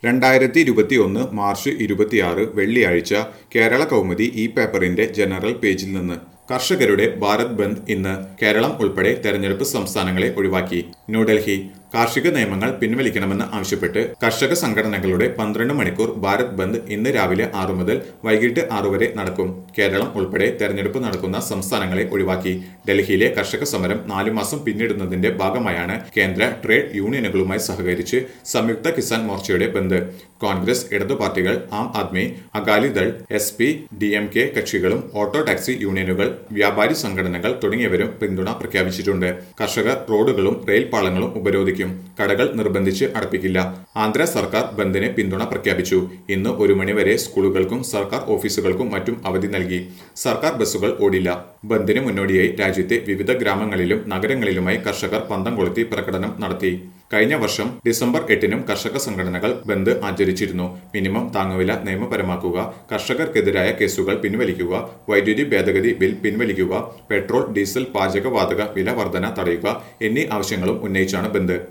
2021 March 26 വെള്ളിയാഴ്ച കേരള കൗമുദി ഈ പേപ്പറിന്റെ ജനറൽ പേജിൽ നിന്ന് കർഷകരുടെ ഭാരത് ബന്ദ് ഇന്ന് കേരളം ഉൾപ്പെടെ തെരഞ്ഞെടുപ്പ് സംസ്ഥാനങ്ങളെ ഒഴിവാക്കി. ന്യൂഡൽഹി കാർഷിക നിയമങ്ങൾ പിൻവലിക്കണമെന്ന് ആവശ്യപ്പെട്ട് കർഷക സംഘടനകളുടെ 12 മണിക്കൂർ ഭാരത് ബന്ദ് ഇന്ന് രാവിലെ 6 മുതൽ വൈകിട്ട് 6 വരെ നടക്കും. കേരളം ഉൾപ്പെടെ തെരഞ്ഞെടുപ്പ് നടക്കുന്ന സംസ്ഥാനങ്ങളെ ഒഴിവാക്കി. ഡൽഹിയിലെ കർഷക സമരം 4 മാസം പിന്നിടുന്നതിന്റെ ഭാഗമായാണ് കേന്ദ്ര ട്രേഡ് യൂണിയനുകളുമായി സഹകരിച്ച് സംയുക്ത കിസാൻ മോർച്ചയുടെ ബന്ദ്. കോൺഗ്രസ്, ഇടതു പാർട്ടികൾ, ആം ആദ്മി, അകാലിദൾ, SP, DMK കക്ഷികളും ഓട്ടോ ടാക്സി യൂണിയനുകൾ, വ്യാപാരി സംഘടനകൾ തുടങ്ങിയവരും പിന്തുണ പ്രഖ്യാപിച്ചിട്ടുണ്ട്. കർഷകർ റോഡുകളും റെയിൽ പാളങ്ങളും ഉപരോധിക്കും. കടകൾ നിർബന്ധിച്ച് അടപ്പിക്കില്ല. ആന്ധ്ര സർക്കാർ ബന്ദിന് പിന്തുണ പ്രഖ്യാപിച്ചു. ഇന്ന് 1 മണി വരെ സ്കൂളുകൾക്കും സർക്കാർ ഓഫീസുകൾക്കും മറ്റും അവധി നൽകി. സർക്കാർ ബസ്സുകൾ ഓടില്ല. ബന്ദിന് മുന്നോടിയായി രാജ്യത്തെ വിവിധ ഗ്രാമങ്ങളിലും നഗരങ്ങളിലുമായി കർഷകർ പന്തം കൊളുത്തി പ്രകടനം നടത്തി. കഴിഞ്ഞ വർഷം ഡിസംബർ 8-നും കർഷക സംഘടനകൾ ബന്ദ് ആചരിച്ചിരുന്നു. മിനിമം താങ്ങുവില നിയമപരമാക്കുക, കർഷകർക്കെതിരായ കേസുകൾ പിൻവലിക്കുക, വൈദ്യുതി ഭേദഗതി ബിൽ പിൻവലിക്കുക, പെട്രോൾ, ഡീസൽ, പാചകവാതക വില വർധന തടയുക എന്നീ ആവശ്യങ്ങളും ഉന്നയിച്ചാണ് ബന്ദ്.